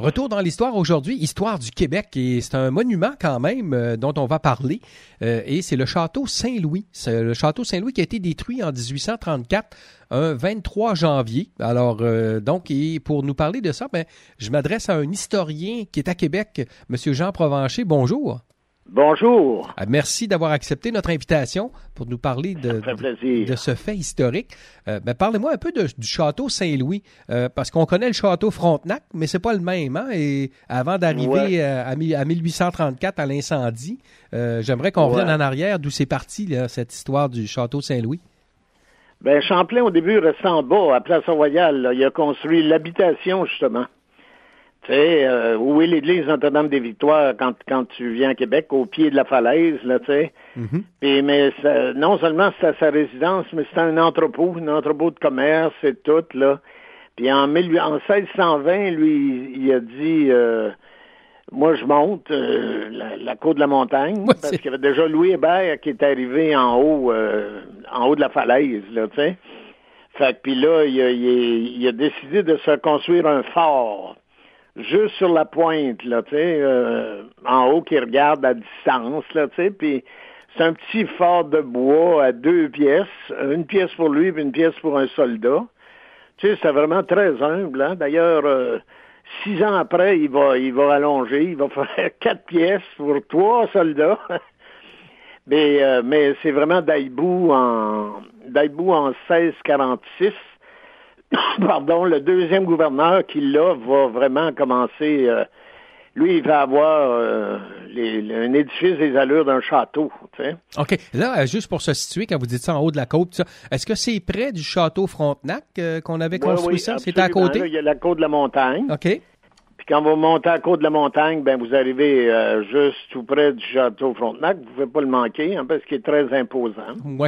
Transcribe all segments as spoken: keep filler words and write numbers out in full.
Retour dans l'histoire aujourd'hui, histoire du Québec, et c'est un monument quand même euh, dont on va parler, euh, et c'est le château Saint-Louis. C'est le château Saint-Louis qui a été détruit en dix-huit cent trente-quatre, un vingt-trois janvier. Alors, euh, donc, et pour nous parler de ça, ben, je m'adresse à un historien qui est à Québec, M. Jean Provencher. Bonjour. Bonjour. Euh, merci d'avoir accepté notre invitation pour nous parler de, de, de ce fait historique. Euh, ben, parlez-moi un peu de, du château Saint-Louis, euh, parce qu'on connaît le château Frontenac, mais c'est pas le même. Hein? Et avant d'arriver ouais. à, à mille huit cent trente-quatre à l'incendie, euh, j'aimerais qu'on revienne ouais. en arrière d'où c'est parti là, cette histoire du château Saint-Louis. Ben Champlain, au début, restait en bas, à Place Royale. Là. Il a construit l'habitation, justement. Tu sais, euh, où est l'église Notre-Dame-des-Victoires quand, quand tu viens à Québec, au pied de la falaise, là, tu sais. Mm-hmm. Puis, mais ça, non seulement c'était sa résidence, mais c'était un entrepôt, un entrepôt de commerce et tout, là. Puis en, mille, en seize cent vingt, lui, il, il a dit, euh, moi, je monte euh, la, la côte de la montagne, ouais, parce qu'il y avait déjà Louis Hébert qui est arrivé en haut, euh, en haut de la falaise, là, tu sais. Fait que, puis là, il a, il, il a décidé de se construire un fort. Juste sur la pointe, là, tu sais, euh, en haut qui regarde à distance, là, tu sais, puis c'est un petit fort de bois à deux pièces, une pièce pour lui et une pièce pour un soldat. Tu sais, c'est vraiment très humble, hein. D'ailleurs, euh, six ans après, il va, il va allonger, il va faire quatre pièces pour trois soldats. mais, euh, mais c'est vraiment d'Aïbou en, d'Aïbou en seize quarante-six. Pardon, le deuxième gouverneur qui, là, va vraiment commencer... Euh, lui, il va avoir euh, les, les, un édifice des allures d'un château, tu sais. OK. Là, juste pour se situer, quand vous dites ça en haut de la côte, ça, est-ce que c'est près du château Frontenac euh, qu'on avait construit oui, oui, ça? C'était à côté? Là, il y a la côte de la montagne. OK. Puis quand vous montez à la côte de la montagne, ben vous arrivez euh, juste tout près du château Frontenac. Vous ne pouvez pas le manquer, hein, parce qu'il est très imposant. Oui.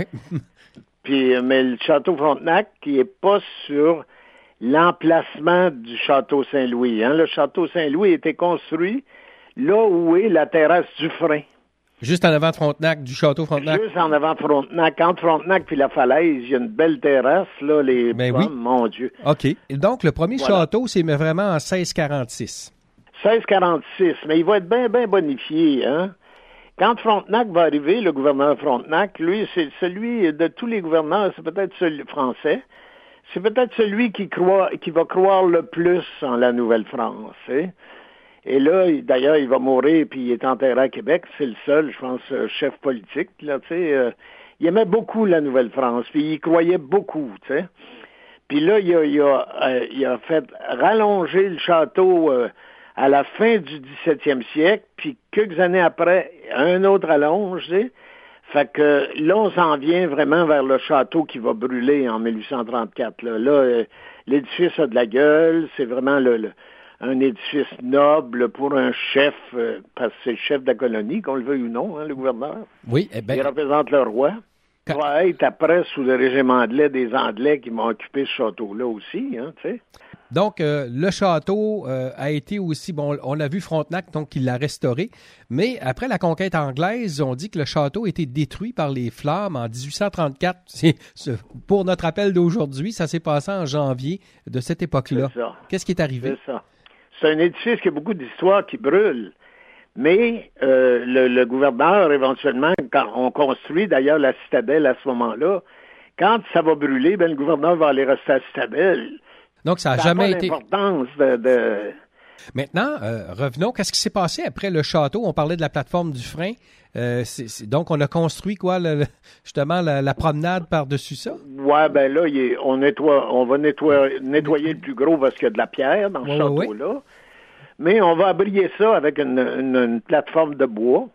Puis, mais le château Frontenac, qui est pas sur l'emplacement du château Saint-Louis. Hein. Le château Saint-Louis a été construit là où est la terrasse du Frein. Juste en avant de Frontenac, du château Frontenac. Juste en avant de Frontenac. Entre Frontenac puis la falaise, il y a une belle terrasse, là, les ben pommes, oui. mon Dieu. OK. Et donc, le premier voilà. château, c'est vraiment en seize quarante-six. seize quarante-six, mais il va être bien, bien bonifié, hein. Quand Frontenac va arriver, le gouverneur Frontenac, lui, c'est celui de tous les gouverneurs, c'est peut-être celui français, c'est peut-être celui qui croit, qui va croire le plus en la Nouvelle-France. Hein? Et là, d'ailleurs, il va mourir, puis il est enterré à Québec. C'est le seul, je pense, chef politique. Là, tu sais, euh, il aimait beaucoup la Nouvelle-France, puis il y croyait beaucoup. Tu sais. Puis là, il a, il a, euh, il a fait rallonger le château euh, à la fin du dix-septième siècle, puis quelques années après, un autre allonge, tu sais. Fait que là, on s'en vient vraiment vers le château qui va brûler en mille huit cent trente-quatre. Là, là euh, l'édifice a de la gueule, c'est vraiment le, le, un édifice noble pour un chef, euh, parce que c'est le chef de la colonie, qu'on le veuille ou non, hein, le gouverneur. Oui, eh ben... Il représente le roi. Quand... Il va être après sous le régiment anglais des Anglais qui vont occuper ce château-là aussi, hein, tu sais. Donc, euh, le château euh, a été aussi, bon, on a vu Frontenac, donc il l'a restauré, mais après la conquête anglaise, on dit que le château a été détruit par les flammes en dix-huit cent trente-quatre. C'est, c'est, pour notre appel d'aujourd'hui, ça s'est passé en janvier de cette époque-là. C'est ça. Qu'est-ce qui est arrivé? C'est ça. C'est un édifice qui a beaucoup d'histoires qui brûlent. Mais euh, le, le gouverneur, éventuellement, quand on construit d'ailleurs la citadelle à ce moment-là, quand ça va brûler, ben le gouverneur va aller rester à la citadelle. Donc, ça n'a ça jamais a pas été... l'importance de... de... Maintenant, euh, revenons. Qu'est-ce qui s'est passé après le château? On parlait de la plateforme du frein. Euh, c'est, c'est, donc, on a construit quoi, le, le, justement, la, la promenade par-dessus ça? Ouais, ben là, il est, on nettoie, on va nettoyer, nettoyer le plus gros parce qu'il y a de la pierre dans ce ouais, château-là. Ouais. Mais on va abrier ça avec une, une, une plateforme de bois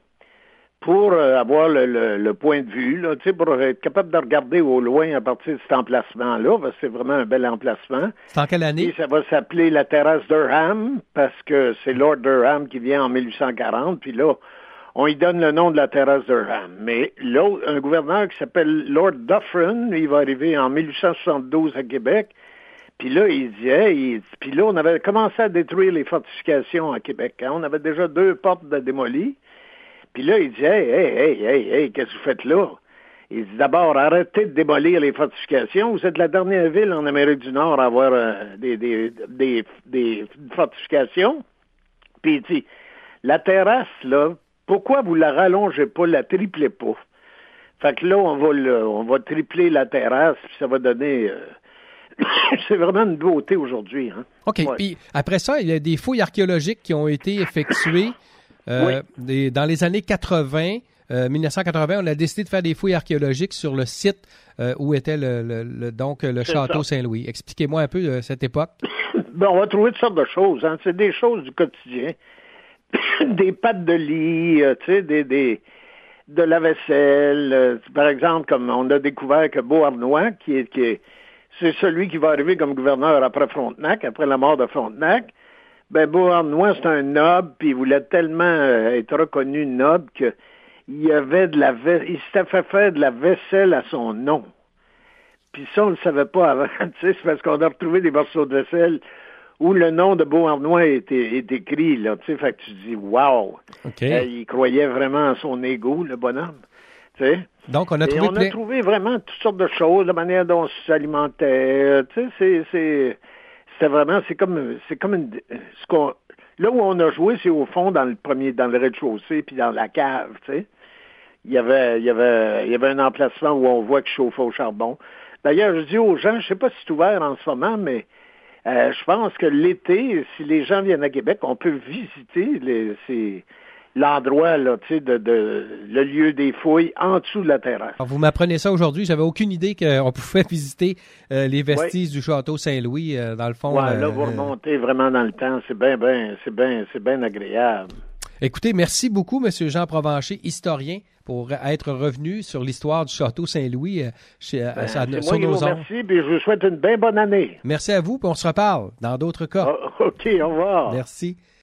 pour euh, avoir le, le, le point de vue, là, tu sais, pour être capable de regarder au loin à partir de cet emplacement-là, parce que c'est vraiment un bel emplacement. C'est en quelle année? Et ça va s'appeler la terrasse Durham, parce que c'est Lord Durham qui vient en mille huit cent quarante, puis là, on y donne le nom de la terrasse Durham. Mais l'autre, un gouverneur qui s'appelle Lord Dufferin, il va arriver en mille huit cent soixante-douze à Québec, puis là, il disait, il, puis là, on avait commencé à détruire les fortifications à Québec. Hein? On avait déjà deux portes de démolies. Puis là, il disait, hey, hey, hey, hey, hey, qu'est-ce que vous faites là? Il dit d'abord, arrêtez de démolir les fortifications. Vous êtes la dernière ville en Amérique du Nord à avoir euh, des, des, des, des fortifications. Puis il dit, la terrasse, là, pourquoi vous la rallongez pas, la triplez pas? Fait que là, on va le, on va tripler la terrasse, puis ça va donner... Euh, c'est vraiment une beauté aujourd'hui. Hein? OK. Ouais. Puis après ça, il y a des fouilles archéologiques qui ont été effectuées euh, oui. des, dans les années quatre-vingt. Euh, mille neuf cent quatre-vingt, on a décidé de faire des fouilles archéologiques sur le site euh, où était le, le, le donc le c'est château ça. Saint-Louis. Expliquez-moi un peu de cette époque. Ben, on va trouver toutes sortes de choses. Hein. C'est des choses du quotidien. Des pattes de lit, euh, tu sais, des, des, de la vaisselle. Euh, par exemple, comme on a découvert que Beauharnois, qui est, qui est c'est celui qui va arriver comme gouverneur après Frontenac, après la mort de Frontenac, ben Beauharnois, c'est un noble, puis il voulait tellement euh, être reconnu noble que il y avait de la va- il s'était fait faire de la vaisselle à son nom. Puis ça, on ne le savait pas avant. Tu sais, c'est parce qu'on a retrouvé des morceaux de vaisselle où le nom de Beauharnois est, est écrit, là. Tu sais, fait que tu dis, wow! Okay. Euh, il croyait vraiment à son ego, le bonhomme. Tu sais? Donc, on a trouvé... Et on a trouvé vraiment toutes sortes de choses, la manière dont on s'alimentait. Tu sais, c'est... c'est c'était vraiment... C'est comme... C'est comme une... Ce qu'on, là où on a joué, c'est au fond, dans le premier... Dans le rez-de-chaussée, puis dans la cave, tu sais. Il y avait, il y avait, il y avait un emplacement où on voit qu'il chauffait au charbon. D'ailleurs, je dis aux gens, je sais pas si c'est ouvert en ce moment, mais euh, je pense que l'été, si les gens viennent à Québec, on peut visiter les, c'est, l'endroit, là, tu sais, de, de, le lieu des fouilles en dessous de la terrasse. Alors, vous m'apprenez ça aujourd'hui. J'avais aucune idée qu'on pouvait visiter euh, les vestiges oui. du château Saint-Louis, euh, dans le fond. Ouais, euh, là, vous remontez vraiment dans le temps. C'est bien, bien, c'est bien, c'est bien agréable. Écoutez, merci beaucoup, M. Jean Provencher, historien, pour être revenu sur l'histoire du château Saint-Louis euh, chez, ben, à, c'est sur moi nos qui vous ondes. Merci, et je vous souhaite une bien bonne année. Merci à vous, puis on se reparle dans d'autres cas. Oh, OK, au revoir. Merci.